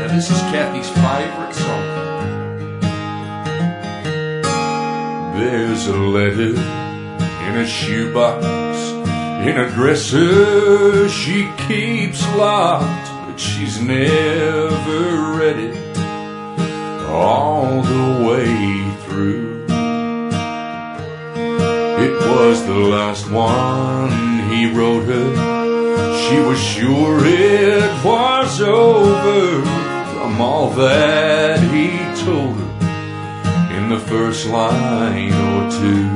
This is Kathy's favorite song. There's a letter in a shoebox, in a dresser she keeps locked, but she's never read it all the way through. It was the last one he wrote her. She was sure it was over from all that he told her in the first line or two.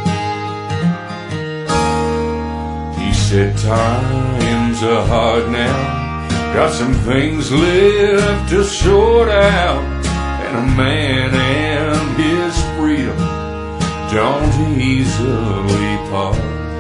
He said times are hard now, got some things left to sort out, and a man and his freedom don't easily part.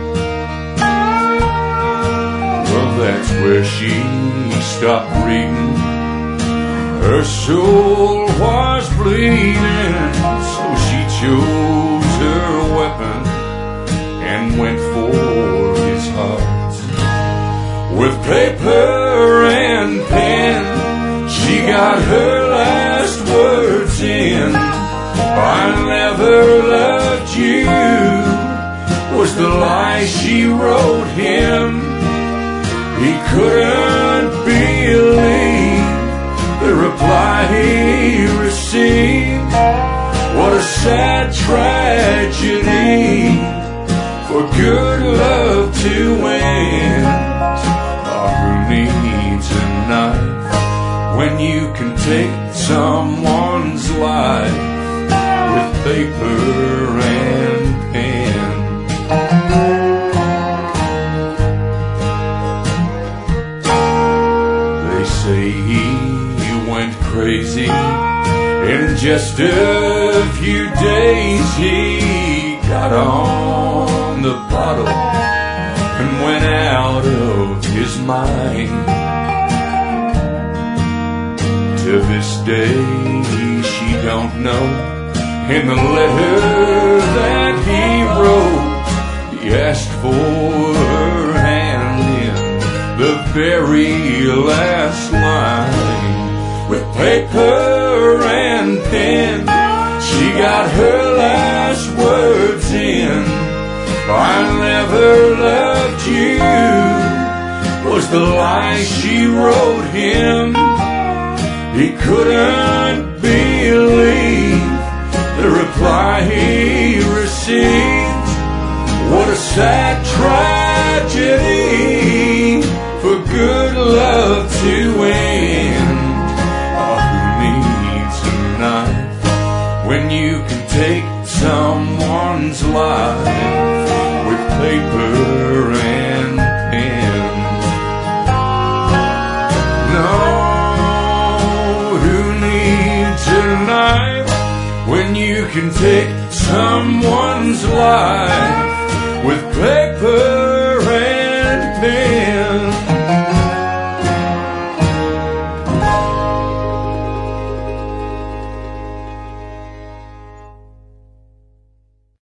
Well, that's where she stopped reading. Her soul was bleeding, so she chose her weapon and went for his heart. With paper and pen, she got her last words in. I never loved you was the lie she wrote him. He couldn't believe the reply he received. What a sad tragedy for good love to end. Oh, who needs a knife when you can take someone's life with paper and pen? They say he went crazy in just a few days. He got on the bottle and went out of his mind. To this day she don't know. In the letter that he wrote, he asked for her hand in the very last line. With paper and pen, she got her last words in. I never loved you was the lie she wrote him. He couldn't believe the reply he received. What a sad tragedy for good love to end. Oh, who needs a knife when you can take someone's life with paper and pen? No, who needs a knife when you can take someone's life with paper